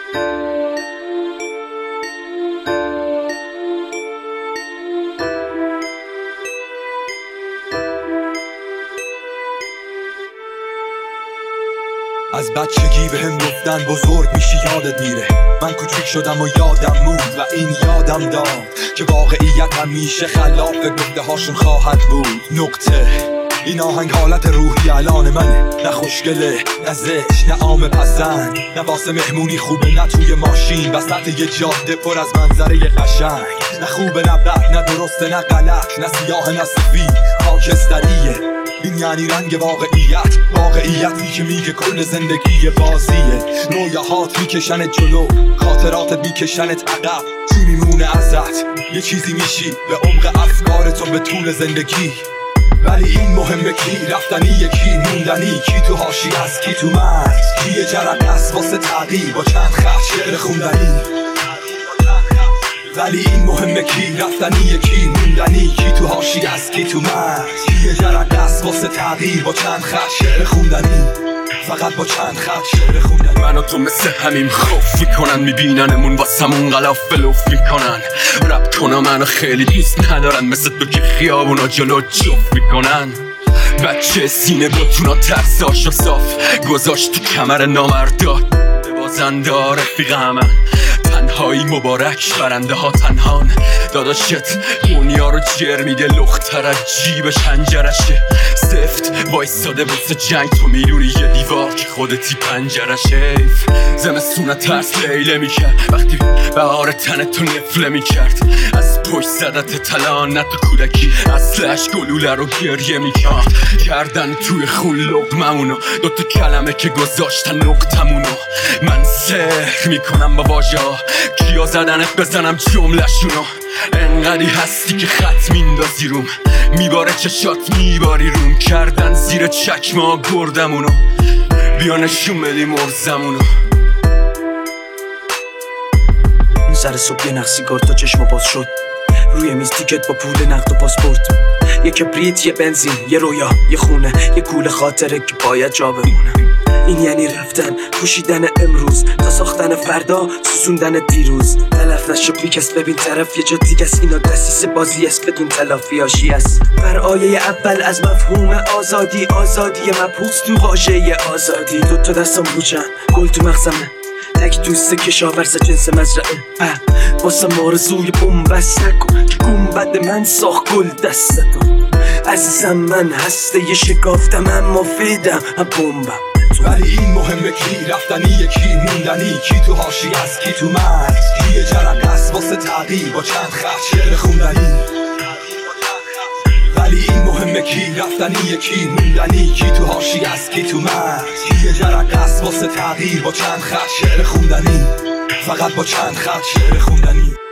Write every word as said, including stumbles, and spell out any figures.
از بچگی به هم گفتن بزرگ میشی یادت میره. من کوچیک شدم و یادم موند و این یادم داد که واقعیت همیشه خلاف گفته هاشون خواهد بود. نقطه این آهنگ حالت روحی الان منه، نه خوشگله نه زشت نه عام پسند، نه واسه مهمونی خوبه نه توی ماشین وسط یه جاده پر از منظره قشنگ، نه خوبه نه بد نه درسته نه غلط، نه سیاه نه سفید خاکستریه. این یعنی رنگ واقعیت، واقعیتی که میگه کل زندگی بازیه. رویاهات میکشنت جلو، خاطراتت میکشنت عقب. چی میمونه ازت؟ یه چیزی میشی به عمق افکارت و به طول زندگی. ولی این مهمه کی رفتنی کی موندنی، کی تو حاشیه است کی تو مرز، کی یه جرقه است واسه تغییر با چند خط شعر خوندنی. ولی این مهمه کی رفتنی کی موندنی، کی تو حاشیه است کی تو مرز، کی یه جرقه است واسه تغییر با چند خط شعر خوندنی. فقط با چند خط شعر خوندنی. من و تو مثل همین خوف میکنن، میبیننمون واسمون غلاف بلوف میکنن. رپ کنم منو خیلی دوست ندارن، مثل تو که خیابونا جلو جفت میکنن. بچه سینه بتونا ترساشو صاف گذاشت تو کمر نامردات بازنده رفیق همن. تنهایی مبارک برنده ها تنهان، داداشت دنیا رو جر میده لختر از جیب شنجرشه. سفت وایستاده واسه جنگ، تو میدونی یه دیوار که خودتی پنجرشه. زمستونه ترس لیله میکرد وقتی بهار تن تو نفله میکرد. از پشت زدت تلان نه تو کودکی اصلش گلوله رو گریه میکرد. کردن توی خون لقممونو، دوتا کلمه که گذاشتن نقطمونو. من سحر میکنم با واژه ها، کیا زدنت بزنم جمله‌شونو. انقدی هستی که خط میندازی روم، میباره چشات میباری روم. کردن زیر چکمه گردمونو، بیا نشون بدی مرزمونو. سر صبح یه نخ سیگار تا چشم باز شد، روی میز تیکت با پول نقد و پاسپورت. یه کبریت یه بنزین یه رویا یه خونه، یه کوله خاطره که باید جا بمونه. این یعنی رفتن پوشیدن امروز تا ساختن فردا سوزوندن دیروز. تلف نشو بیکست ببین طرف یه جا دیگه است، اینا دستیس بازی است بدون تلافی هاشی است. بر آیه اول از مفهوم آزادی، آزادی مبهوس تو واژه آزادی. دوتا دستم بوچن گل تو مغزمه، تک دوست کشاورز جنس مزرعه. واسه مارزوی بومبست نکن که گنبد من ساخت گل دستتو. عزیزم من هسته یه شکافتم اما فیدم هم بومبم. ولی این مهمه کی رفتنی کی موندنی، کی تو حاشیه است کی تو مرز، کی یه جرقه است واسه تغییر با چند خط شعر خوندنی. ولی این مهمه کی رفتنی کی موندنی، کی تو حاشیه است کی تو مرز، کی یه جرقه است واسه تغییر با چند خط شعر خوندنی. فقط با چند خط شعر خوندنی.